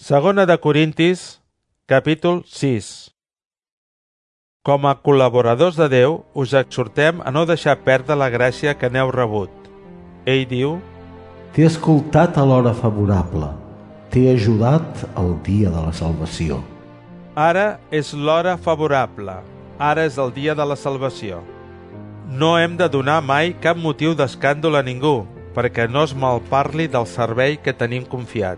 Segona de Corintis, capítol 6. Com a col·laboradors de Déu, us exhortem a no deixar perdre la gràcia que n'heu rebut. Ell diu: T'he escoltat a l'hora favorable, t'he ajudat al dia de la salvació. Ara és l'hora favorable, ara és el dia de la salvació. No hem de donar mai cap motiu d'escàndol a ningú, perquè no es malparli del servei que tenim confiat.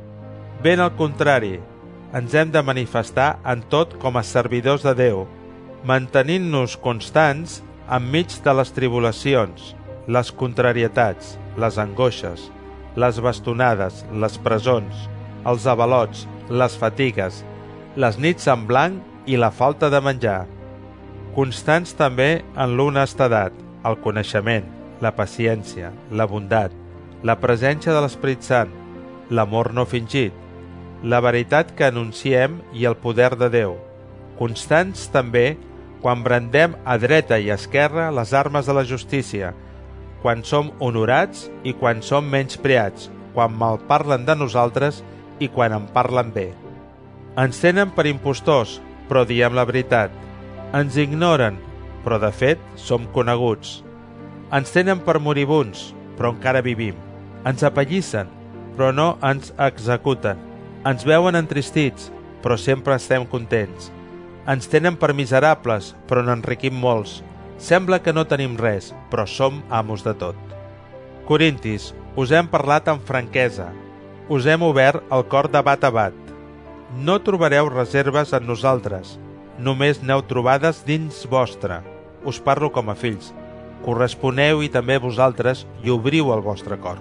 Ben al contrari, ens hem de manifestar en tot com a servidors de Déu, mantenint-nos constants enmig de les tribulacions, les contrarietats, les angoixes, les bastonades, les presons, els avalots, les fatigues, les nits en blanc i la falta de menjar. Constants també en l'honestedat, el coneixement, la paciència, la bondat, la presència de l'Esperit Sant, l'amor no fingit, la veritat que anunciem i el poder de Déu. Constants també quan brandem a dreta i a esquerra les armes de la justícia, quan som honorats i quan som menyspreats, quan malparlen de nosaltres i quan en parlen bé. Ens tenen per impostors, però diem la veritat. Ens ignoren, però de fet som coneguts. Ens tenen per moribunds, però encara vivim. Ens apallissen, però no ens executen. Ens veuen entristits, però sempre estem contents. Ens tenen per miserables, però n'enriquim molts. Sembla que no tenim res, però som amos de tot. Corintis, us hem parlat amb franquesa. Us hem obert el cor de bat a bat. No trobareu reserves en nosaltres. Només n'heu trobades dins vostre. Us parlo com a fills. Corresponeu i també vosaltres i obriu el vostre cor.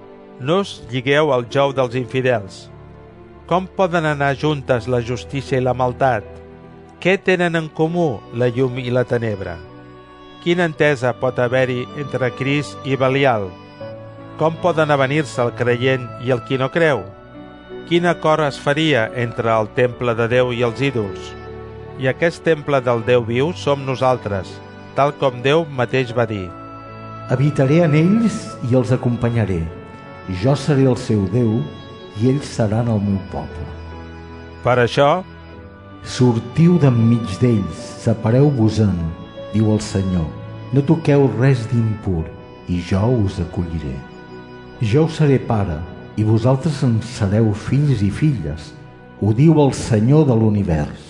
No us lligueu al jou dels infidels. Com poden anar juntes la justícia i la maldat? Què tenen en comú la llum i la tenebra? Quina entesa pot haver-hi entre Crist i Belial? Com poden avenir-se el creient i el qui no creu? Quin acord es faria entre el temple de Déu i els ídols? I aquest temple del Déu viu som nosaltres, tal com Déu mateix va dir. Habitaré en ells i els acompanyaré. Jo seré el seu Déu i ells seran el meu poble. Per això, sortiu d'enmig d'ells, separeu-vos-en, diu el Senyor. No toqueu res d'impur i jo us acolliré. Jo us seré pare i vosaltres en sereu fills i filles, ho diu el Senyor de l'univers.